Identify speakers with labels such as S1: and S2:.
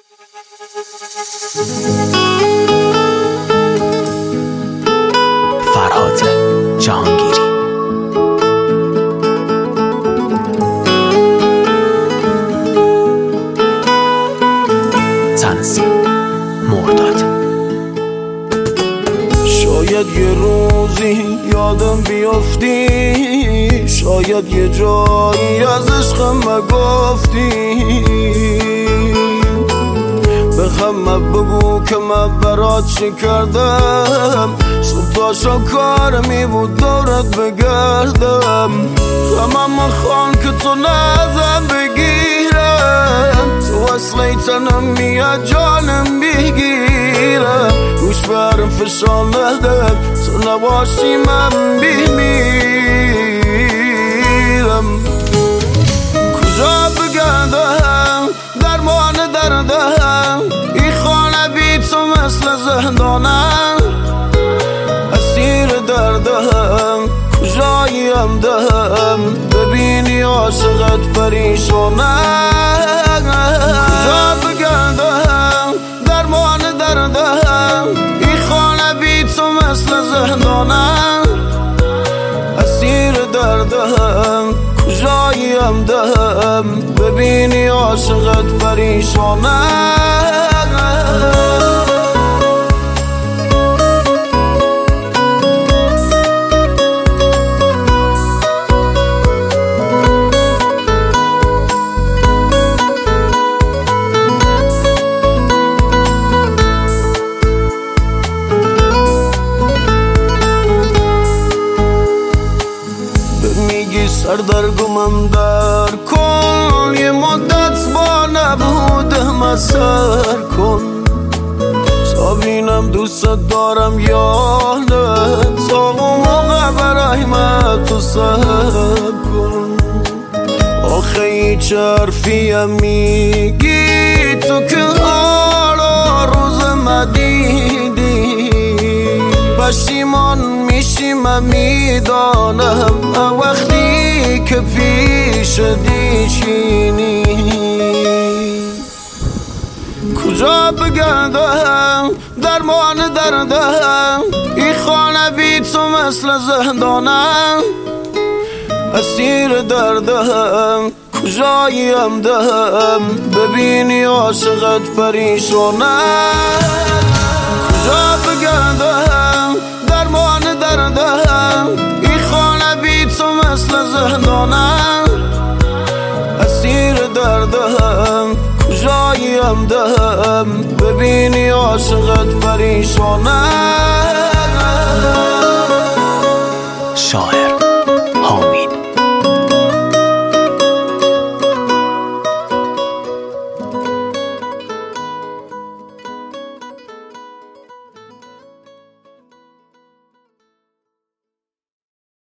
S1: فرهاد جهانگیری. تنظیم مرداد.
S2: شاید یه روزی یادم بیافتی، شاید یه جایی از عشقم مگفتی، به همه بگو که من برات چی کردم، صبح تا شب کارمی بود دورت بگردم، همه خان که تو نزن بگیرم، تو اصلی تنم میاد جانم بگیرم، گوش برم فشار ندم، تو نباشی من بمیرم. کجا بگردم درمان دردم، این خانه بی تو مثل زندانم، اسیر دردم کجاییم دهم، ببینی عاشقت پریشانم. کجا بگردم درمان دردم، این خانه بی تو مثل زندانم، اسیر دردم کجاییم دهم، ببینی عاشقت پریشانم. میگی سردرگمم در کن، یه مدت با نبودم سر کن، تا بینم دوست دارم یا نه، تا اون موقع برای من تو سر کن. آخه هیچ حرفیم میگی تو که حالا روز مدیدی، پشیمان میشی من میدانم، وقتی که پیش دیشینی. کجا بگردم درمان دردم، این خانه بی تو مثل زندانم، اسیر دردم کجاییم دهم، ببینی عاشقت پریشانم. کجا بگردم درمان دردم، این خانه بی تو مثل زندانم، اسیر دردم کجاییم دهم، ببینی عاشقت پریشانم.
S1: شاعر